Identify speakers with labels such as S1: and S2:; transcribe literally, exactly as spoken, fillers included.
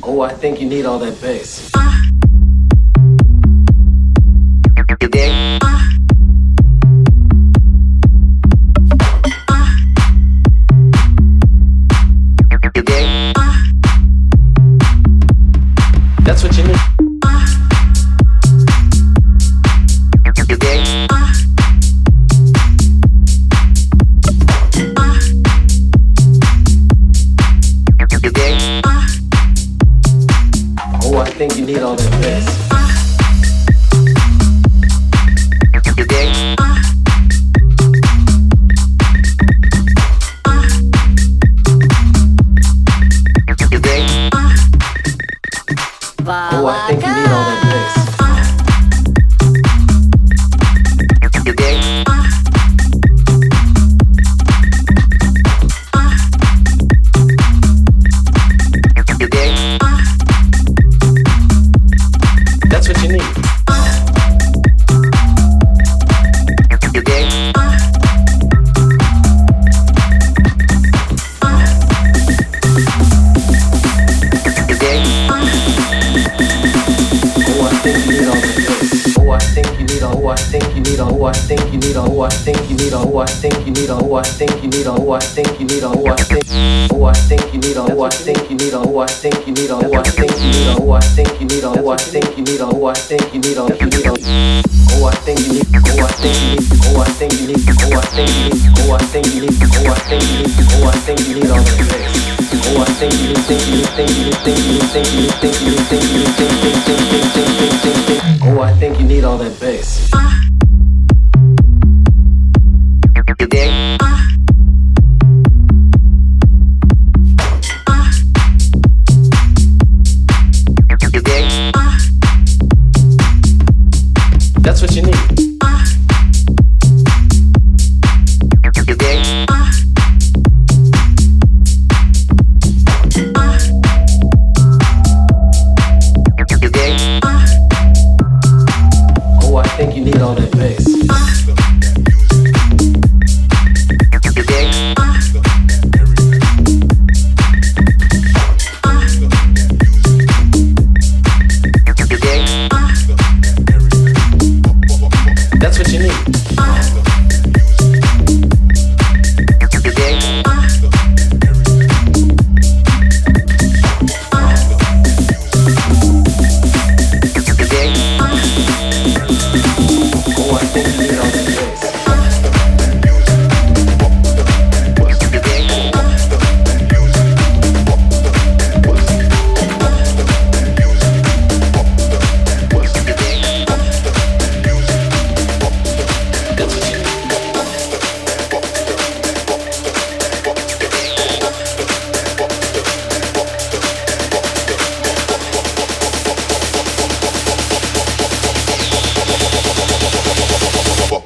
S1: Oh, I think you need all that bass.
S2: You dig? You dig?
S1: That's what you need.
S2: You dig? You dig?
S1: Oh, I think you need all that bass.
S2: You dig? You dig?
S1: Oh, I think you need all that bass.
S2: You dig? You dig?
S1: That's what you need.
S2: You dig? You dig?
S1: Oh, I think you need all that bass. Oh, I think you need all. Oh, I think you need all. Oh, I think you need all. Oh, I think you need all. Oh, I think you need all. Oh, I think you need all. Oh, I think you need all. Oh, I think. Oh, I think you need all. Oh, I think you need all. Oh, I think you need all. Oh, I think you need all. Oh, I think you need all. Oh, I think you need all. Oh, I think you need all. You need all. Oh, I think you need. Oh, I think you need. Oh, I think you need. Oh, I think you need. Oh, I think you need. Oh, I think you need. Oh, I think you need all that bass. Oh, I think you need. Think you need. Think you need. Think you need. Think you need. Think you need. Think you need. Think think think think think think think think. Oh, I think you need all that bass.
S2: You dig?